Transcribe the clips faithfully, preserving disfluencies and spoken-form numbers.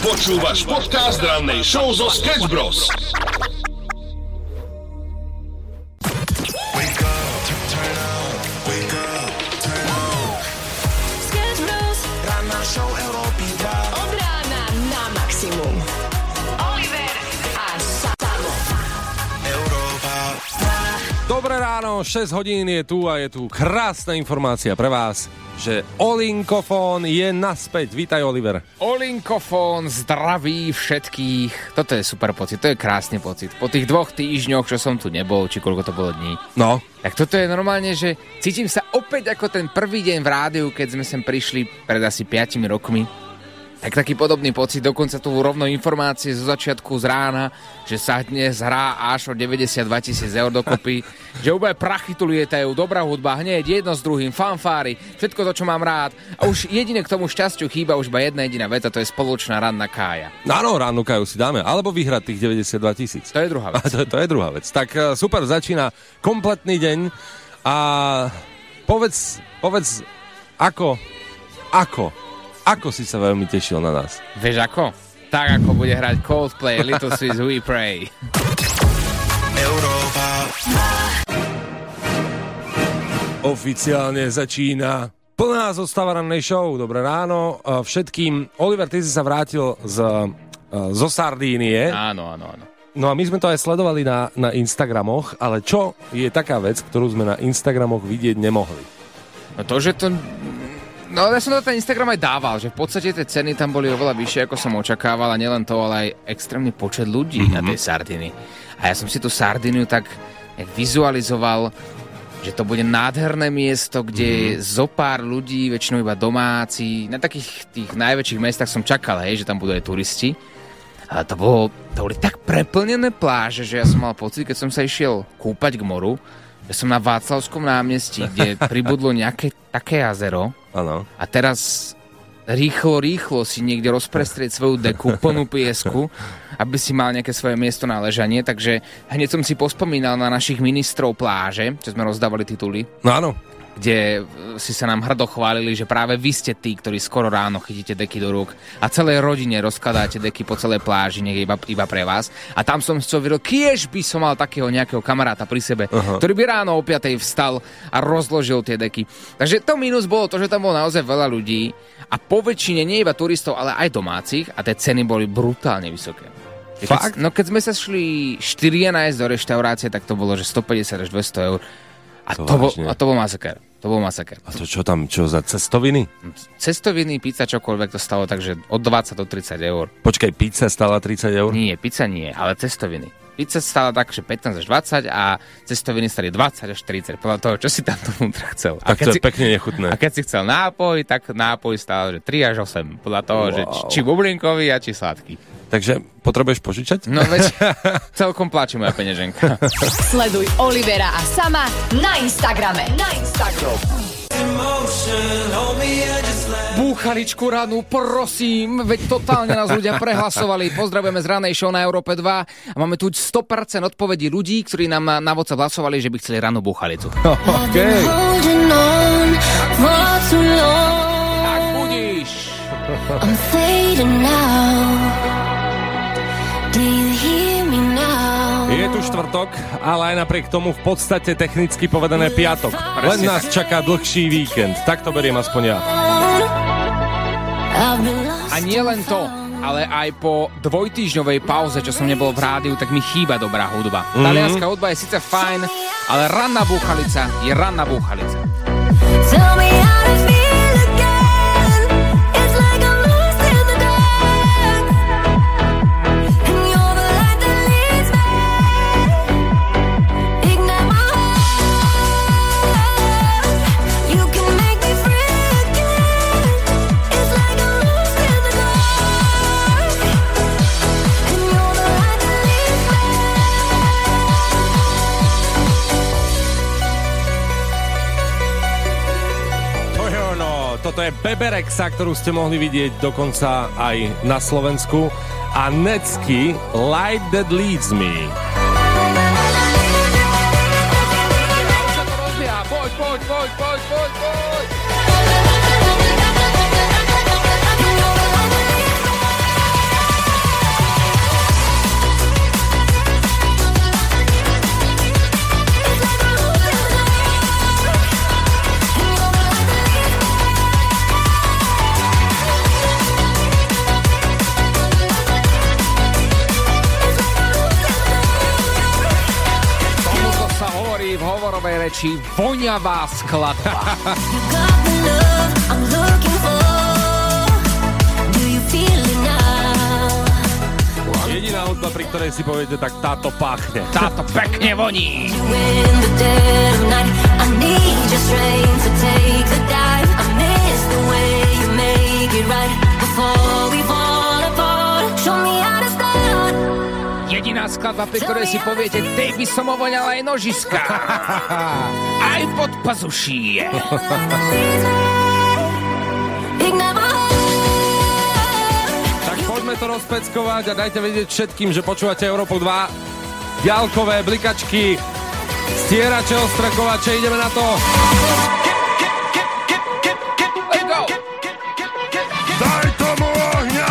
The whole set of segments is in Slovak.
Počúvaš podcast rannej show zo Sketch Bros. Sketch Bros. Ranná show Európy dva. Od rána na maximum. Oliver a Samo. Európa dva. Dobré ráno, šesť hodín je tu a je tu krásna informácia pre vás, že Olinkofón je naspäť. Vítaj, Oliver. Olinkofón zdraví všetkých. Toto je super pocit, to je krásny pocit. Po tých dvoch týždňoch, čo som tu nebol, či koľko to bolo dní. No. Tak toto je normálne, že cítim sa opäť ako ten prvý deň v rádiu, keď sme sem prišli pred asi piatimi rokmi. Tak taký podobný pocit, dokonca tu rovno informácie zo začiatku z rána, že sa dnes hrá až o deväťdesiatdva tisíc eur dokopy, že úplne prachy tu lietajú, dobrá hudba, hneď jedno s druhým, fanfári, všetko to, čo mám rád. A už jedine k tomu šťastiu chýba už iba jedna jediná vec, a to je spoločná ranná kája. Áno, ránu káju si dáme, alebo vyhrať tých deväťdesiatdva tisíc. To je druhá vec. to, to je druhá vec. Tak super, začína kompletný deň a povedz, povedz, ako, ako, Ako si sa veľmi tešil na nás? Vieš ako? Tak ako bude hrať Coldplay, Little Swiss We Pray. Európa. Oficiálne začína plná zostava rannej show. Dobré ráno všetkým. Oliver, ty si sa vrátil z, zo Sardínie. Áno, áno, áno. No a my sme to aj sledovali na, na Instagramoch, ale čo je taká vec, ktorú sme na Instagramoch vidieť nemohli? No to, že to... No ja som to ten Instagram aj dával, že v podstate tie ceny tam boli oveľa vyššie, ako som očakával, a nielen to, ale aj extrémny počet ľudí mm-hmm. na tej Sardínii. A ja som si tú Sardíniu tak vizualizoval, že to bude nádherné miesto, kde mm-hmm. zo pár ľudí, väčšinou iba domáci, na takých tých najväčších mestách som čakal, hej, že tam budú aj turisti. A to, bolo, to boli tak preplnené pláže, že ja som mal pocit, keď som sa išiel kúpať k moru, že som na Václavskom námestí, kde pribudlo nejaké také jazero. Ano. A teraz rýchlo, rýchlo si niekde rozprestrieť svoju deku, plnú piesku, aby si mal nejaké svoje miesto na ležanie. Takže hneď som si pospomínal na našich ministrov pláže, čo sme rozdávali tituly. No áno. Kde si sa nám hrdo chválili, že práve vy ste tí, ktorí skoro ráno chytíte deky do rúk a celej rodine rozkladáte deky po celej pláži, nech iba, iba pre vás. A tam som si uvedomil, kiež by som mal takého nejakého kamaráta pri sebe, uh-huh. ktorý by ráno o piatej vstal a rozložil tie deky. Takže to mínus bolo to, že tam bolo naozaj veľa ľudí a po väčšine nie iba turistov, ale aj domácich, a tie ceny boli brutálne vysoké. Fakt? Keď, no keď sme sa šli štyria nájsť do reštaurácie, tak to bolo, že stopäťdesiat až dvesto eur. A to, to, bol, a to bol masaker. To bol masaker. A to čo tam, čo za cestoviny? Cestoviny, pizza, čokoľvek to stalo, takže od dvadsať do tridsať eur. Počkaj, pizza stála tridsať eur? Nie, pizza nie, ale cestoviny. Pizza stála tak, že pätnásť až dvadsať a cestoviny stali dvadsať až tridsať, podľa toho, čo si tam dovnútra chcel. Tak to je si, pekne nechutné. A keď si chcel nápoj, tak nápoj stál, že tri až osem, podľa toho, wow. že či, či bublinkový a či sladký. Takže potrebuješ požičať? No veď, celkom pláči moja peňaženka. Sleduj Olivera a Sama na Instagrame. Na Instagram. Búchaličku ranu, prosím, veď totálne nás ľudia prehlasovali. Pozdravujeme z ranej show na Európe dva a máme tu sto percent odpovedí ľudí, ktorí nám na, na WhatsApp hlasovali, že by chceli ranú búchalicu. Okay. Tak budíš. I'm fading now. Do you hear me now? Je tu štvrtok, ale aj napriek tomu v podstate technicky povedané piatok. Len nás čaká dlhší víkend. Tak to beriem aspoň ja. A nie len to, ale aj po dvojtýždňovej pauze, čo som nebol v rádiu, tak mi chýba dobrá hudba. Mm-hmm. Talianská hudba je síce fajn, ale ranná búchalica je ranná búchalica. Tell me how to feel again. It's like I'm lost in the dark. And you're the light that leads me. Ignite my heart. You can make me free again. It's like I'm lost in the dark. And you're the light that leads me. Toto je Beberexa, ktorú ste mohli vidieť dokonca aj na Slovensku. A Necky, Light That Leads Me. Poď, poď, poď, poď, poď, poď. reči voňavá skladba. You got the love I'm looking for. Do you feel it now? Jediná hudba, pri ktorej si poviete, tak táto páchne. Táto pekne voní. In the dead of night, I need your strength to take the dive. I miss the way you make it right before we fall apart. Show me how to start. Jediná skladba, pri ktorej si poviete, tej by som ovoňal aj nožiska. Aj pod pazušie. Big never Tak poďme to rozpeckovať a dajte vedieť všetkým, že počúvate Európu dva. Ďalkové blikačky, stierače, ostrakovače, ideme na to. Let's go. Daj tomu ohňa!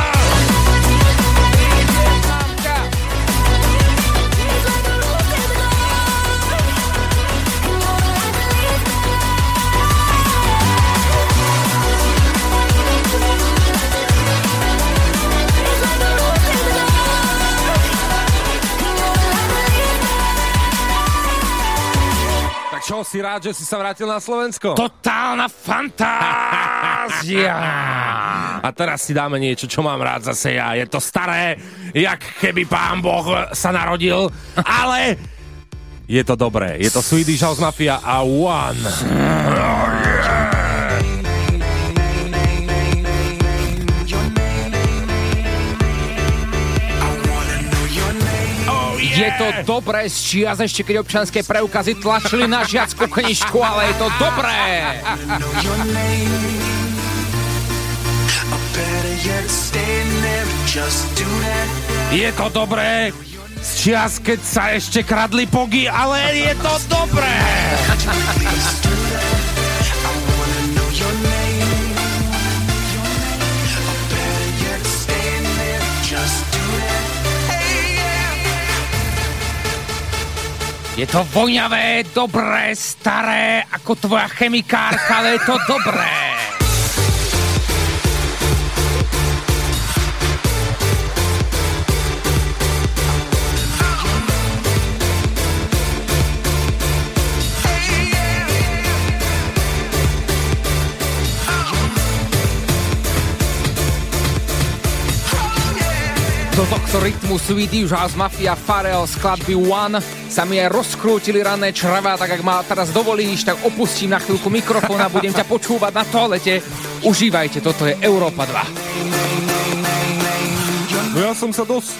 Čo, si rád, že si sa vrátil na Slovensko? Totálna fantázia! A teraz si dáme niečo, čo mám rád zase ja. Je to staré, jak keby pán Boh sa narodil, ale je to dobré. Je to Swedish House Mafia a One. Je to dobré z čias, ešte keď občanské preukazy tlačili na žiackú knižku, ale je to dobré. Je to dobré z čias, keď sa ešte kradli pogy, ale je to dobré. Je to voňavé, dobré, staré, ako tvoja chemikárka, ale je to dobré. Do tohto rytmu Swedish House Mafia Pharrell skladby One sa mi aj rozkrútili ranné črevá, tak ak ma teraz dovolíš, tak opustím na chvíľku mikrofón a budem ťa počúvať na toalete. Užívajte, toto je Európa dva. No ja som sa dosť...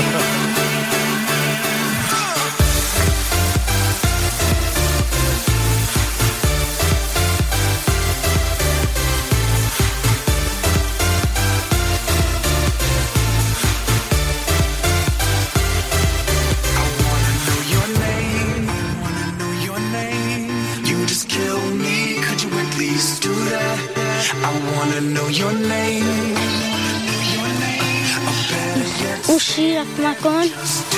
Uši, jak má koň.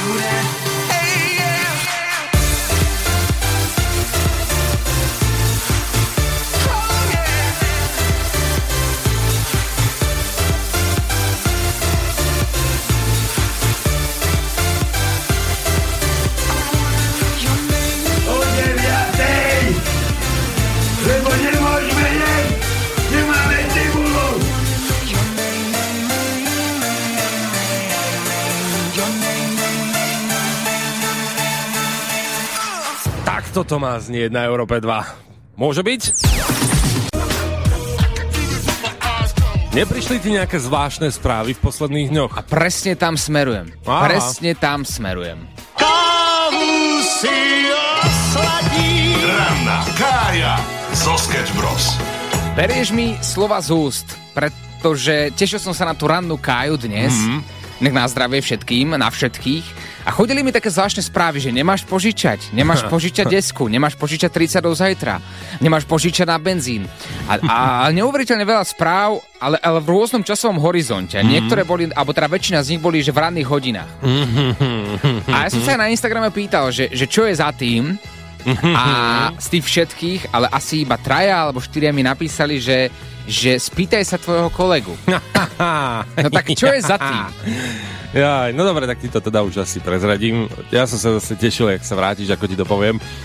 Toto má znieť na Európe dva. Môže byť? Neprišli ti nejaké zvláštne správy v posledných dňoch? A presne tam smerujem. Aha. Presne tam smerujem. Kávu si osladí. Ranná Kája zo Sketch Bros. Berieš mi slova z úst, pretože tešil som sa na tú rannú Káju dnes. Mm-hmm. Nech na zdravie všetkým, na všetkých. A chodili mi také zvláštne správy, že nemáš požičať, nemáš požičať desku, nemáš požičať tridsať do zajtra, nemáš požičať na benzín. A, a neuveriteľne veľa správ, ale, ale v rôznom časovom horizonte. Mm-hmm. Niektoré boli, alebo teda väčšina z nich boli, že v ranných hodinách. Mm-hmm. A ja som sa aj na Instagrame pýtal, že, že čo je za tým. A z tých všetkých, ale asi iba traja alebo štyria mi napísali, že, že spýtaj sa tvojho kolegu. No tak čo je za tým? Ja, no dobre, tak ti to teda už asi prezradím. Ja som sa zase tešil, jak sa vrátiš, ako ti to poviem.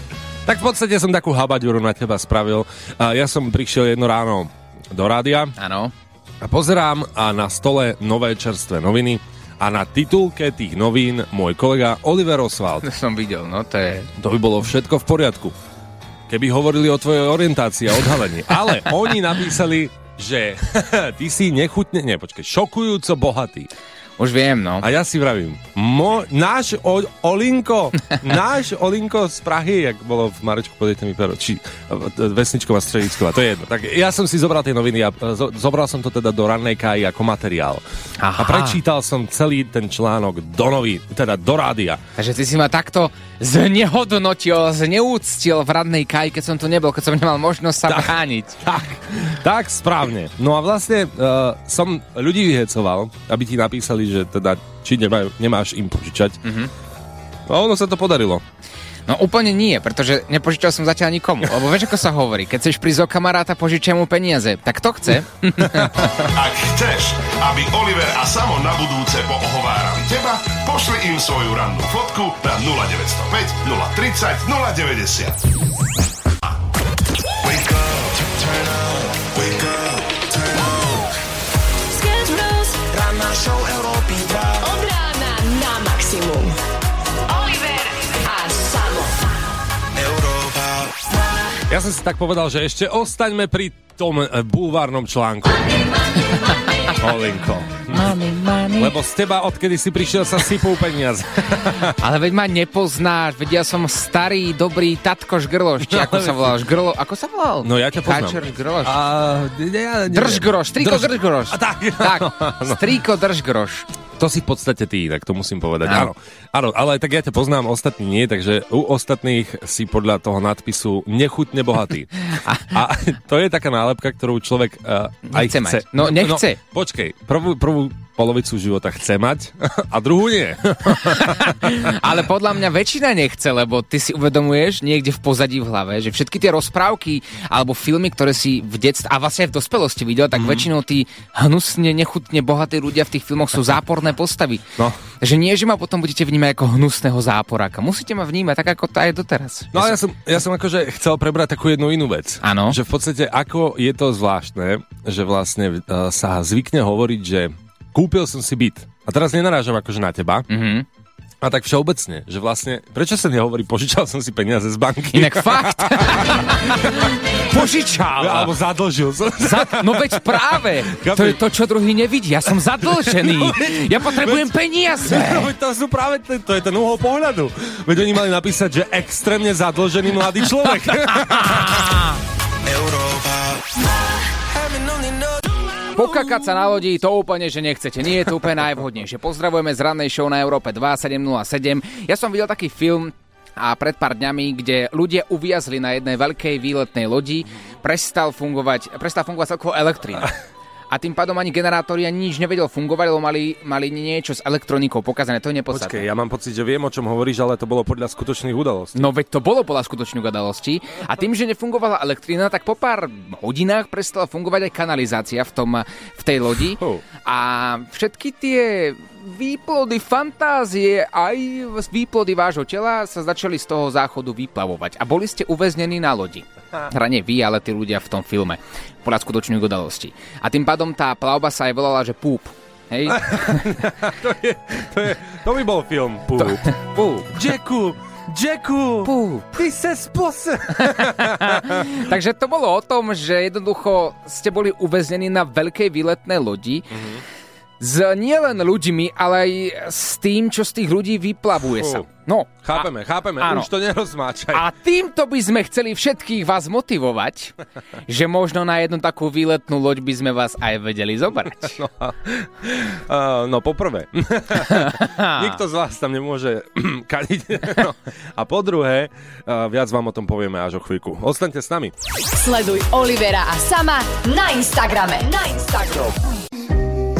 Tak v podstate som takú habaďuru na teba spravil. Ja som prišiel jedno ráno do rádia. Áno. A pozerám a na stole nové čerstvé noviny a na titulke tých novín môj kolega Oliver Oswald. To som videl, no to je... To by bolo všetko v poriadku, keby hovorili o tvojej orientácii a odhalení. Ale oni napísali, že ty si nechutne, ne, počkej, šokujúco bohatý. Už viem, no. A ja si vravím, mo, náš o, Olinko, náš Olinko z Prahy, jak bolo v Marečku, podejte mi pero, či Vesničková, Stredicková, to je jedno. Tak ja som si zobral tie noviny a zo, zobral som to teda do Rannej káji ako materiál. Aha. A prečítal som celý ten článok do novín, teda do rádia. Takže ty si ma takto znehodnotil, zneúctil v Rannej káji, keď som tu nebol, keď som nemal možnosť sa tak, brániť. Tak, tak, správne. No a vlastne uh, som ľudí vyhecoval, aby ti napísali, že teda, či nemajú, nemáš im požičať. Mm-hmm. No ono sa to podarilo. No úplne nie, pretože nepožičal som zatiaľ nikomu. Lebo vieš, ako sa hovorí, keď chceš prísť o kamaráta, požičaj mu peniaze. Tak to chce. Ak chceš, aby Oliver a Samo na budúce poohovárali teba, pošli im svoju rannú fotku na nula deväť nula päť, nula tridsať, nula deväťdesiat. Wake up, turn up, wake up, turn up. Sketch Bros. Ranná show Európy dva. Od rána na maximum. Oliver a Samo. Európa. Ja som si tak povedal, že ešte ostaňme pri tom e, bulvárnom článku. Olinko. Money, money. Lebo z teba, odkedy si prišiel, sa sypú peniaze. Ale veď ma nepoznáš, veď ja som starý, dobrý tatko Žgrloš, či ako sa volal? Žgrlo, ako sa volal? No ja ťa poznám. Káčer Žgrloš. A... Ja, Držgroš, strýko Drž... Držgroš. A tak, tak, no. strýko Držgroš. To si v podstate ty, tak to musím povedať. Áno. Áno. Áno, ale tak ja ťa poznám, ostatní nie, takže u ostatných si podľa toho nadpisu nechutne bohatý. A to je taká nálepka, ktorú človek uh, aj Nechce chce. mať. No, nechce. No, počkej, prvú, prvú polovicu života chce mať a druhú nie. Ale podľa mňa väčšina nechce, lebo ty si uvedomuješ niekde v pozadí v hlave, že všetky tie rozprávky alebo filmy, ktoré si v detstve a vlastne aj v dospelosti videl, tak mm. väčšinou tí hnusne, nechutne bohatí ľudia v tých filmoch sú záporné postavy. No. Že nie, že ma potom budete vnímať ako hnusného záporáka. Musíte ma vnímať tak, ako to aj doteraz. No ale ja som, ja som akože chcel prebrať takú jednu inú vec. Áno. Že v podstate, ako je to zvláštne, že vlastne uh, sa zvykne hovoriť, že kúpil som si byt. A teraz nenarážam akože na teba. Mhm. A tak všeobecne, že vlastne, prečo sa nehovorí, požičal som si peniaze z banky? Inak fakt. Požičal. Alebo zadlžil som. Za, no veď práve. To je to, čo druhý nevidí. Ja som zadlžený. Ja potrebujem peniaze. No, to sú práve, to, to je ten uhol pohľadu. Veď oni mali napísať, že extrémne zadlžený mladý človek. Európa. Pokakať sa na lodi, to úplne, že nechcete. Nie je to úplne najvhodnejšie. Pozdravujeme z rannej show na Európe dva sedem nula sedem. Ja som videl taký film a pred pár dňami, kde ľudia uviazli na jednej veľkej výletnej lodi, prestal fungovať, prestal fungovať celkovo elektrina. A tým pádom ani generátori ani nič nevedel fungovať, lebo mali, mali niečo s elektronikou pokazané. To je nepodstatné. Počkej, ja mám pocit, že viem, o čom hovoríš, ale to bolo podľa skutočných udalostí. No veď to bolo podľa skutočných udalostí. A tým, že nefungovala elektrina, tak po pár hodinách prestala fungovať aj kanalizácia v, tom, v tej lodi. Oh. A všetky tie výplody, fantázie, aj výplody vášho tela sa začali z toho záchodu vyplavovať. A boli ste uväznení na lodi. Hra nie vy, ale tí ľudia v tom filme. Podľa skutočných udalostí. A tým pádom tá plavba sa aj volala, že Púp. Hej? to, je, to, je, to by bol film. Púp. Púp. Jacku, Jacku, Púp. ty se spose. Takže to bolo o tom, že jednoducho ste boli uväznení na veľkej výletnej lodi. Mm-hmm. S nielen ľuďmi, ale aj s tým, čo z tých ľudí vyplavuje sa. No, chápeme, a, chápeme, áno. Už to nerozmáčaj. A týmto by sme chceli všetkých vás motivovať, že možno na jednu takú výletnú loď by sme vás aj vedeli zobrať. No, uh, no poprvé, nikto z vás tam nemôže kadiť. No. A po druhé, uh, viac vám o tom povieme až o chvíľku. Ostaňte s nami. Sleduj Olivera a Sama na Instagrame. Na Instagram.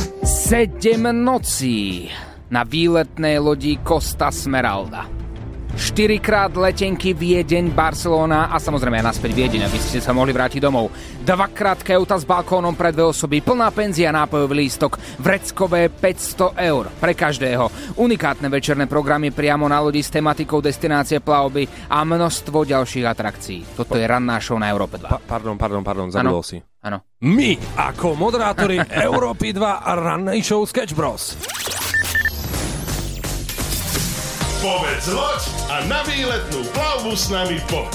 Sedem nocí na výletnej lodi Costa Smeralda. štyrikrát letenky Viedeň, Barcelona a samozrejme aj naspäť Viedeň, aby ste sa mohli vrátiť domov. Dvakrát keuta s balkónom pre dve osoby, plná penzia, nápojový lístok, vreckové päťsto eur pre každého. Unikátne večerné programy priamo na lodi s tematikou destinácie plavby a množstvo ďalších atrakcií. Toto je ranná show na Európe dva. Pa- pardon, pardon, pardon, zabudol si. Áno. My, ako moderátori Európy dva a rannej show Sketch Bros. Povedz loď a na výletnú plavbu s nami poď.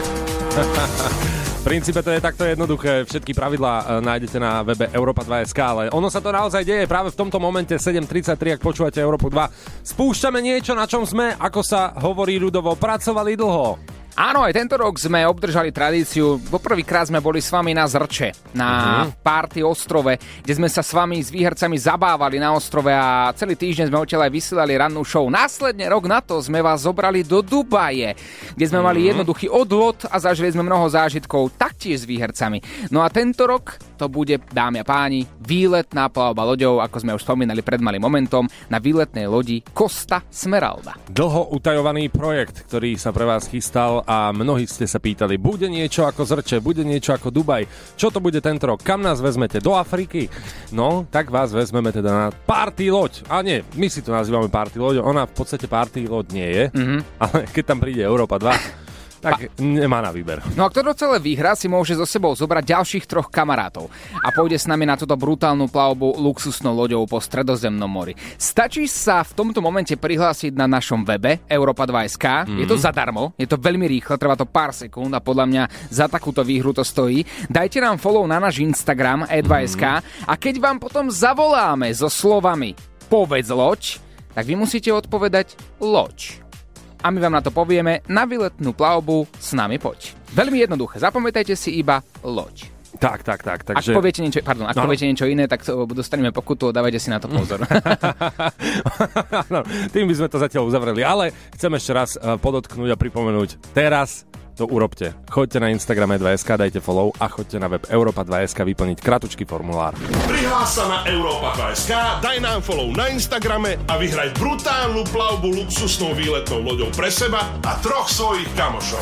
V princípe to je takto jednoduché. Všetky pravidlá nájdete na webe Európa dva bodka es ká, ale ono sa to naozaj deje práve v tomto momente sedem tridsaťtri, ak počúvate Európu dva. Spúšťame niečo, na čom sme, ako sa hovorí ľudovo, pracovali dlho. Áno, aj tento rok sme obdržali tradíciu. Poprvýkrát sme boli s vami na Zrče, na uh-huh. Party ostrove, kde sme sa s vami, s výhercami zabávali na ostrove a celý týždeň sme odtiaľ aj vysielali rannú show. Následne rok na to sme vás zobrali do Dubaje, kde sme uh-huh. mali jednoduchý odlot a zažili sme mnoho zážitkov, taktiež s výhercami. No a tento rok to bude, dámy a páni, výletná plavba loďou, ako sme už spomínali pred malým momentom, na výletnej lodi Costa Smeralda. Dlho utajovaný projekt, ktorý sa pre vás chystal a mnohí ste sa pýtali, bude niečo ako Zrče, bude niečo ako Dubaj, čo to bude tento rok, kam nás vezmete, do Afriky? No, tak vás vezmeme teda na party loď. A nie, my si to nazývame party loď, ona v podstate party loď nie je, mm-hmm. ale keď tam príde Európa dva, tak nemá na výber. No a kto to celé vyhrá, si môže so sebou zobrať ďalších troch kamarátov a pôjde s nami na túto brutálnu plavbu luxusnou loďou po Stredozemnom mori. Stačí sa v tomto momente prihlásiť na našom webe Európa dva bodka es ká. Mm-hmm. Je to zadarmo, je to veľmi rýchle, trvá to pár sekúnd a podľa mňa za takúto výhru to stojí. Dajte nám follow na náš Instagram e dva bodka es ká a keď vám potom zavoláme so slovami povedz loď, tak vy musíte odpovedať loď. A my vám na to povieme, na výletnú plavbu s nami poď. Veľmi jednoduché, zapamätajte si iba loď. Tak, tak, tak. Takže... Ak poviete niečo, pardon, ak no. poviete niečo iné, tak dostaneme pokutu, dávajte si na to pozor. no, tým by sme to zatiaľ uzavreli, ale chcem ešte raz podotknúť a pripomenúť, teraz to urobte. Choďte na Instagram e dva bodka es ká, dajte follow a choďte na web Európa dva bodka es ká vyplniť kratučký formulár. Prihlás sa na Európa dva bodka es ká, daj nám follow na Instagrame a vyhraj brutálnu plavbu luxusnou výletnou loďou pre seba a troch svojich kamošov.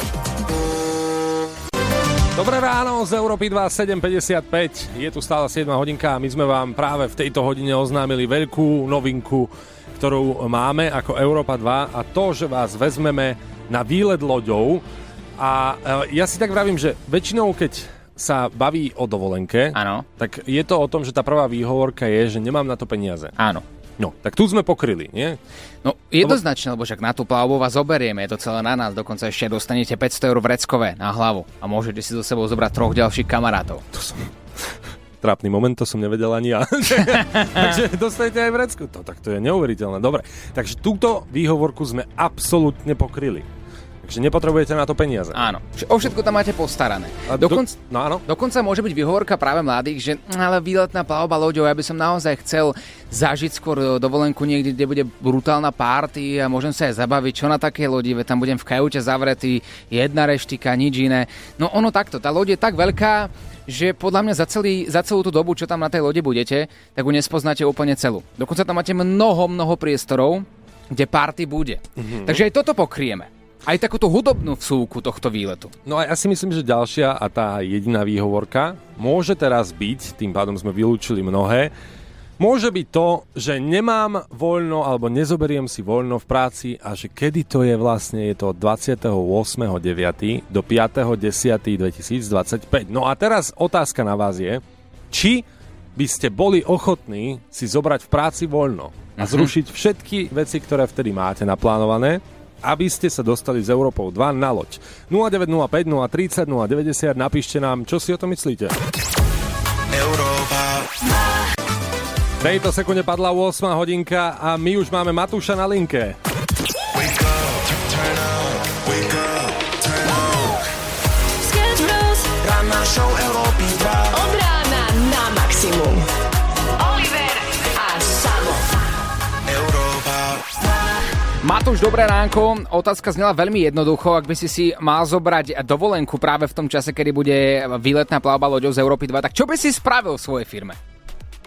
Dobré ráno z Európy dva, sedem päťdesiatpäť. Je tu stále siedma hodinka a my sme vám práve v tejto hodine oznámili veľkú novinku, ktorú máme ako Európa dva a to, že vás vezmeme na výlet loďou. A ja si tak vravím, že väčšinou, keď sa baví o dovolenke, áno. tak je to o tom, že tá prvá výhovorka je, že nemám na to peniaze. Áno. No, tak tu sme pokryli, nie? No, jednoznačne, lebo však na tú plavbu vás zoberieme, je to celé na nás, dokonca ešte dostanete päťsto eur vreckové na hlavu a môžete si so sebou zobrať troch ďalších kamarátov. To som... Trápny moment, to som nevedel ani ja. Takže dostanete aj vrecku. To, tak to je neuveriteľné. Dobre, takže túto výhovorku sme absolútne pokryli. Takže nepotrebujete na to peniaze. Áno. O všetko tam máte postarané. Dokonca, do, no áno. dokonca môže byť výhovorka práve mladých, že ale výletná plavba loďou, ja by som naozaj chcel zažiť skôr dovolenku niekde, kde bude brutálna party a môžem sa aj zabaviť, čo na takej lodi, veď tam budem v kajute zavretý, jedna reštika, nič iné. No ono takto, tá loď je tak veľká, že podľa mňa za, celý, za celú tú dobu, čo tam na tej lode budete, tak ju nespoznáte úplne celú. Dokonca tam máte mnoho, mnoho priestorov, kde party bude. Mm-hmm. Takže aj toto pokrieme. Aj takúto hudobnú vsúku tohto výletu. No a ja si myslím, že ďalšia a tá jediná výhovorka môže teraz byť, tým pádom sme vylúčili mnohé, môže byť to, že nemám voľno alebo nezoberiem si voľno v práci a že kedy to je vlastne, je to od dvadsiateho ôsmeho deviateho do piateho desiateho dvetisícdvadsaťpäť. No a teraz otázka na vás je, či by ste boli ochotní si zobrať v práci voľno a zrušiť všetky veci, ktoré vtedy máte naplánované, aby ste sa dostali z Európou dva na loď. nula deväť nula päť, nula tridsať, nula deväťdesiat, napíšte nám, čo si o tom myslíte. Európa. V tejto sekunde padla ôsma hodinka a my už máme Matúša na linke. Wake up, turn up, wake up, turn up. Sketch Bros. Ranná show Európy dva. Od rána na maximum. Oliver a Samo. Európa. Matúš, dobré ránko. Otázka znela veľmi jednoducho. Ak by si si mal zobrať dovolenku práve v tom čase, kedy bude výletná plavba loďou z Európy dva, tak čo by si spravil v svojej firme?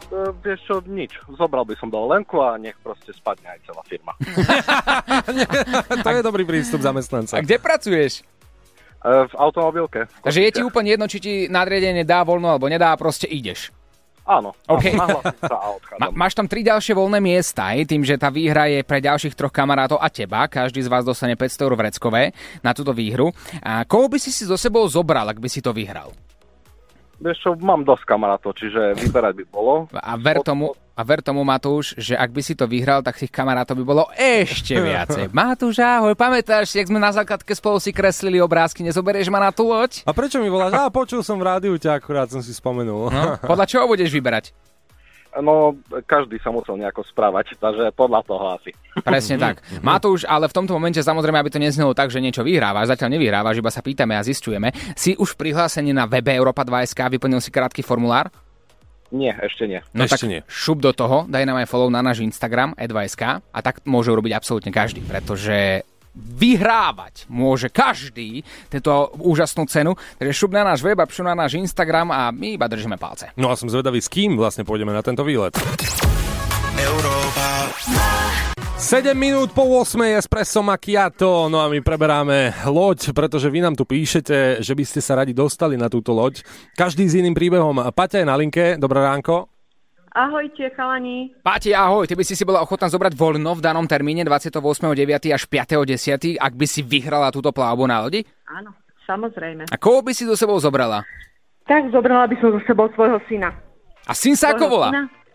Uh, vieš čo, nič. Zobral by som do Lenku a nech proste spadne aj celá firma. To je dobrý prístup zamestnanca. A kde pracuješ? Uh, v automobilke. V Takže je ti úplne jedno, či ti nadriadenie dá voľno alebo nedá, proste ideš. Áno, okay. nahlasím sa a odchádzam. Ma, máš tam tri ďalšie voľné miesta, aj tým, že tá výhra je pre ďalších troch kamarátov a teba. Každý z vás dostane päťsto eur vreckové na túto výhru. A koho by si si so sebou zobral, ak by si to vyhral? Vieš čo, mám dosť kamarátov, čiže vyberať by bolo. A ver tomu, a ver tomu, Matúš, že ak by si to vyhral, tak tých kamarátov by bolo ešte viacej. Matúš, ahoj, pamätáš si, jak sme na základke spolu si kreslili obrázky, nezoberieš ma na tú loď? A prečo mi voláš? Á, počul som v rádiu ťa, akurát som si spomenul. No, podľa čoho budeš vyberať? No, každý sa musel nejako správať, takže podľa toho asi. Presne tak. Matúš, ale v tomto momente samozrejme, aby to neznelo tak, že niečo vyhrávaš, zatiaľ nevyhrávaš, iba sa pýtame a zisťujeme. Si už prihlásený na webe Europa dva bodka es ká, vyplnil si krátky formulár? Nie, ešte nie. No ešte tak nie. šup do toho, daj nám aj follow na náš Instagram e dva bodka es ká a tak môže urobiť absolútne každý, pretože vyhrávať môže každý túto úžasnú cenu. Takže šup na náš web a šup na náš Instagram a my iba držíme palce. No a som zvedavý, s kým vlastne pôjdeme na tento výlet. Európa. sedem minút po ôsmej Espresso Macchiato, no a my preberáme loď, pretože vy nám tu píšete, že by ste sa radi dostali na túto loď. Každý s iným príbehom. Paťa je na linke, dobré ránko. Ahojte, chalani. Pati, ahoj, ty by si si bola ochotná zobrať voľno v danom termíne dvadsiateho ôsmeho deviateho až piateho desiateho ak by si vyhrala túto plavbu na lodi? Áno, samozrejme. A koho by si so sebou zobrala? Tak zobrala by som so sebou svojho syna. A syn sa ako volá?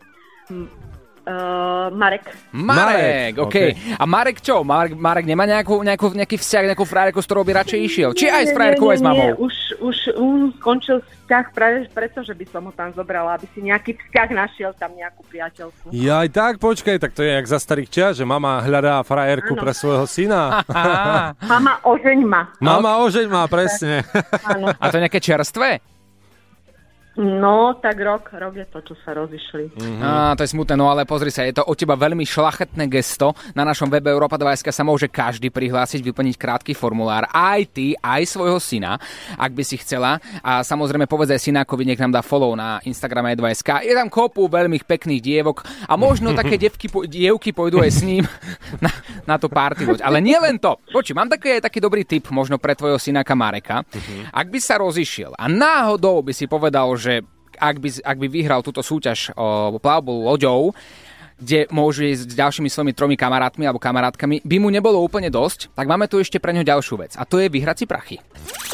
Uh, Marek. Marek, okej. Okay. A Marek čo? Marek, Marek nemá nejakú, nejakú, nejaký vzťah, nejakú frajerku, s ktorou by radšej išiel? Či aj s frajerkou, aj s mamou? Nie, už, už um, skončil vzťah práve preto, že by som ho tam zobrala, aby si nejaký vzťah našiel, tam nejakú priateľku. Ja aj tak, počkaj, tak to je jak za starých čias, že mama hľadá frajerku ano. Pre svojho syna. Mama ožeň ma. Mama ožeň ma, presne. Áno. A to je nejaké čerstvé? No, tak rok, rok je to, čo sa rozišli. Mm-hmm. Á, to je smutné, no ale pozri sa, je to od teba veľmi šľachetné gesto. Na našom webe Europa dva bodka es ká sa môže každý prihlásiť, vyplniť krátky formulár. Aj ty, aj svojho syna, ak by si chcela. A samozrejme povedz aj synákovi, nech nám dá follow na Instagrame e dva bodka es ká. Je tam kopu veľmi pekných dievok a možno také dievky, dievky pôjdu aj s ním na, na tú party loď. Ale nie len to. Počuj, mám taký, taký dobrý tip možno pre tvojho synáka Mareka. Mm-hmm. Ak by sa rozišiel a náhodou by si povedal, že ak by, ak by vyhral túto súťaž o plavbu loďou, kde môžu ísť s ďalšími svojimi tromi kamarátmi alebo kamarátkami, by mu nebolo úplne dosť, tak máme tu ešte pre ňo ďalšiu vec. A to je vyhrať si prachy.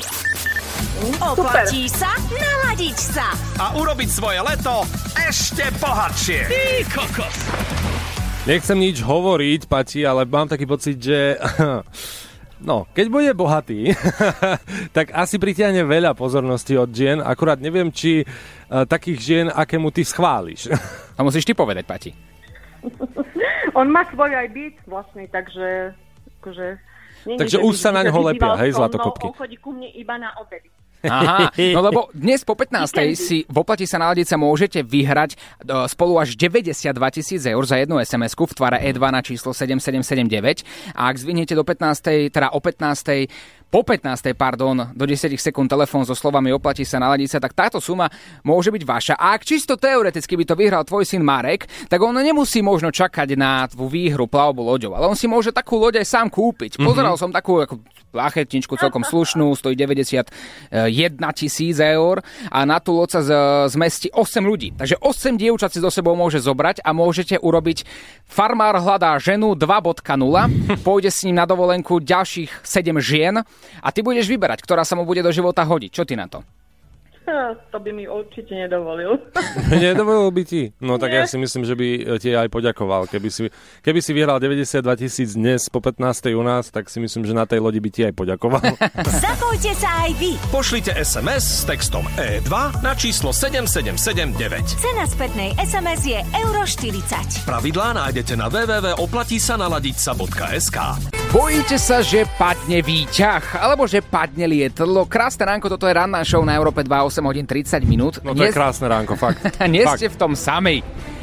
Oplatí sa naladiť sa a urobiť svoje leto ešte bohatšie. Ty kokos! Nechcem nič hovoriť, Pati, ale mám taký pocit, že... No, keď bude bohatý, tak asi pritiahne veľa pozornosti od žien, akurát neviem, či uh, takých žien, akému ty schváliš. To musíš ty povedať, Pati. On má svoj aj byt vlastne, takže... Akože, nie, takže už sa na ňoho lepia, hej, zlatokopky. On chodí ku mne iba na obedy. Aha, no lebo dnes po pätnástej si v Oplatí sa naladiť sa môžete vyhrať spolu až deväťdesiatdva tisíc eur za jednu es em esku v tvare é dva na číslo sedem sedem sedem deväť a ak zvihnete do pätnástej, teda o pätnástej po pätnástej, pardon, do desať sekúnd telefón so slovami oplatí sa naladiť sa, tak táto suma môže byť vaša. A ak čisto teoreticky by to vyhral tvoj syn Marek, tak on nemusí možno čakať na tú výhru plavbu loďou, ale on si môže takú loď aj sám kúpiť. Pozeral mm-hmm. som takú ako plachetničku celkom slušnú, stojí deväťdesiatjeden tisíc eur a na tú loď sa z, zmestí osem ľudí. Takže osem dievčat si so sebou môže zobrať a môžete urobiť Farmár hľadá ženu dva bodka nula. Pôjde s ním na dovolenku ďalších sedem žien a ty budeš vyberať, ktorá sa mu bude do života hodiť. Čo ty na to? To by mi určite nedovolil. Nedovolil by ti? No tak Nie. Ja si myslím, že by ti aj poďakoval. Keby si, keby si vyhral deväťdesiatdva tisíc dnes po pätnástej u nás, tak si myslím, že na tej lodi by ti aj poďakoval. Zapojte sa aj vy. Pošlite es em es s textom é dva na číslo sedem sedem sedem deväť. Cena spätnej es em es je euro štyridsať. Pravidlá nájdete na w w w bodka oplatí sa naladiť sa bodka es ká. Bojíte sa, že padne výťah, alebo že padne lietadlo? Krásne ránko, toto je ranná show na Európe dva, osem hodín tridsať minút. No to Nie... je krásne ránko, fakt. Nie fakt. ste v tom samej.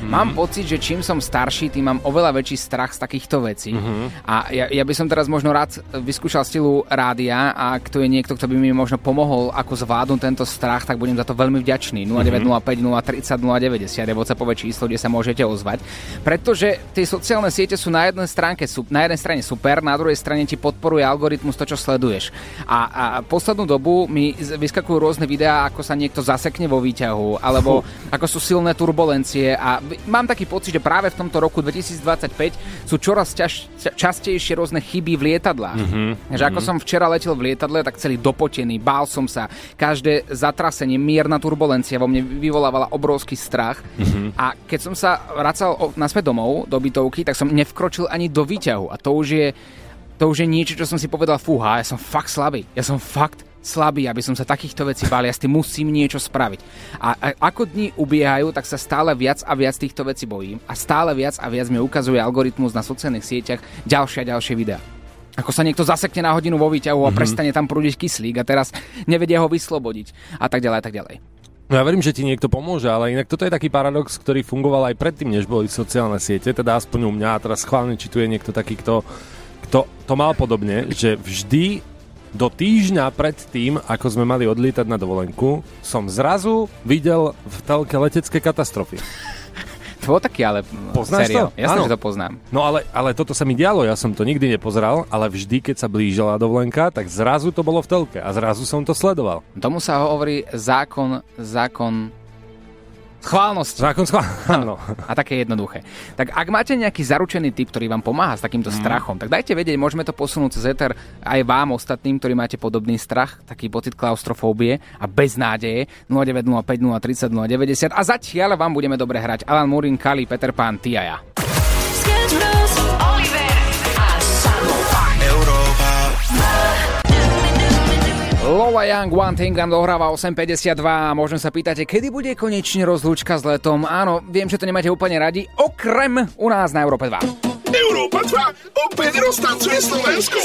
Mm-hmm. Mám pocit, že čím som starší, tým mám oveľa väčší strach z takýchto vecí. Mm-hmm. A ja, ja by som teraz možno rád vyskúšal stylu rádia a ak tu je niekto, kto by mi možno pomohol, ako zvládnuť tento strach, tak budem za to veľmi vďačný. nula deväť nula päť nula tridsať nula deväťdesiat je WhatsAppové číslo, kde sa môžete ozvať. Pretože tie sociálne siete sú na jednej stránke, na jednej strane super, na druhej strane ti podporuje algoritmus to, čo sleduješ. A, a poslednú dobu mi vyskakujú rôzne videá, ako sa niekto zasekne vo výťahu, alebo uh. ako sú silné turbulencie a mám taký pocit, že práve v tomto roku dvetisícdvadsaťpäť sú čoraz ťaž, častejšie rôzne chyby v lietadlách. Mm-hmm. Že ako som včera letel v lietadle, tak celý dopotený, bál som sa. Každé zatrasenie, mierna turbulencia vo mne vyvolávala obrovský strach. Mm-hmm. A keď som sa vracal naspäť domov do bytovky, tak som nevkročil ani do výťahu. A to už je, to už je niečo, čo som si povedal, fúha, ja som fakt slabý. Ja som fakt slabý, aby som sa takýchto vecí bál, ja s tým musím niečo spraviť. A, a ako dni ubiehajú, tak sa stále viac a viac týchto vecí bojím a stále viac a viac mi ukazuje algoritmus na sociálnych sieťach ďalšie a ďalšie videá. Ako sa niekto zasekne na hodinu vo výťahu a mm-hmm. prestane tam prúdiť kyslík a teraz nevedia ho vyslobodiť a tak ďalej a tak ďalej. No ja verím, že ti niekto pomôže, ale inak toto je taký paradox, ktorý fungoval aj predtým, než boli sociálne siete, teda aspoň u mňa, a teraz schválne, či tu je niekto taký, kto, kto to mal podobne, že vždy do týždňa pred tým, ako sme mali odlietať na dovolenku, som zrazu videl v telke letecké katastrofy. To bol taký, ale poznáš seriál. To? Jasné, Áno. že to poznám. No ale, ale toto sa mi dialo, ja som to nikdy nepozeral, ale vždy, keď sa blížila dovolenka, tak zrazu to bolo v telke a zrazu som to sledoval. Tomu sa hovorí zákon, zákon schválnosti. Zákon schválnosti, áno. A také jednoduché. Tak ak máte nejaký zaručený typ, ktorý vám pomáha s takýmto mm. strachom, tak dajte vedieť, môžeme to posunúť cez éter aj vám ostatným, ktorí máte podobný strach, taký pocit klaustrofóbie a beznádeje. nula deväť nula päť nula tridsať nula deväťdesiat a zatiaľ vám budeme dobre hrať Alan Murin, Kali, Peter Pan, ty a ja. Oliver a Samo. Európa. Lola Young, One Thing nám dohráva osem päťdesiatdva a možno sa pýtate, kedy bude konečne rozlúčka s letom. Áno, viem, že to nemáte úplne radi, okrem u nás na Európe dva. Európa dva opäť roztancuje Slovensko.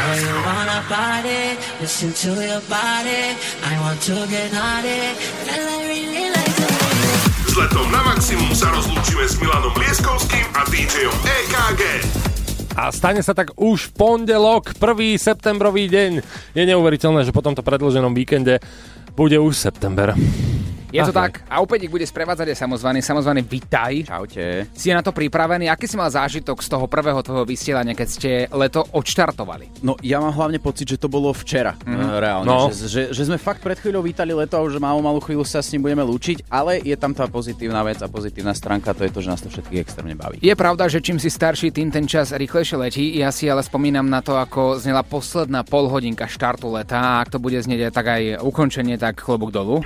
S letom na maximum sa rozlúčime s Milanom Lieskovským a DJom é ká gé. A stane sa tak už v pondelok, prvý septembrový deň. Je neuveriteľné, že po tomto predĺženom víkende bude už september. Je to tak. A opäť ich bude sprevádzať aj samozvaný. Samozvaný, vitaj. Čaute. Si na to pripravený? Aký si mal zážitok z toho prvého tvojho vysielania, keď ste leto odštartovali? No, ja mám hlavne pocit, že to bolo včera. Mm-hmm. Reálne. No. Že, že, že sme fakt pred chvíľou vítali leto a už malú, malú chvíľu sa s ním budeme lúčiť, ale je tam tá pozitívna vec a pozitívna stránka, to je to, že nás to všetkých extrémne baví. Je pravda, že čím si starší, tým ten čas rýchlejšie letí. Ja si ale spomínam na to, ako znela posledná polhodinka štartu leta a ak to bude znieť tak aj ukončenie, tak klobúk dolu.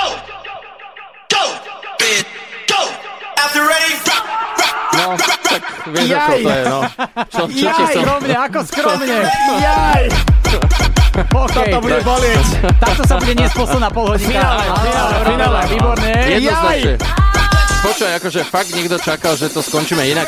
No, tak vieš, ako to je, no. Čo, čo Jaj, som... skromne, ako skromne. Jaj. Okay, to bude bolieť. Takto sa bude niesť posledná polhodinka. Finále, finále, výborné. Jednoznačne. Počuj, akože fakt niekto čakal, že to skončíme inak.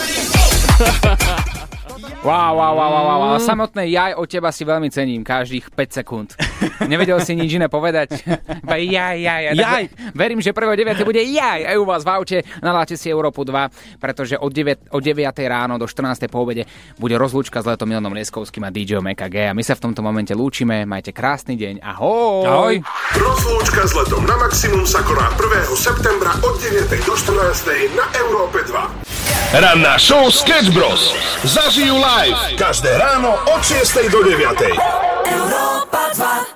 Wow, wow, wow, wow, wow. Samotné jaj od teba si veľmi cením, každých päť sekúnd. Nevedel si nič iné povedať. Iba jaj, jaj, jaj. Jaj. Verím, že prvého deviateho bude jaj aj u vás v aute. Naláte si Európu dva, pretože od deviatej ráno do štrnástej po obede bude rozlúčka s letom Milanom Lieskovským a DJom é ká gé. A my sa v tomto momente lúčime. Majte krásny deň. Ahoj. Ahoj. Rozlúčka s letom na maximum sa koná prvého septembra od deviatej do štrnástej na Európe dva. Ranná show Sketch Bros. Zažijú live každé ráno od šiestej do deviatej. Európa dva.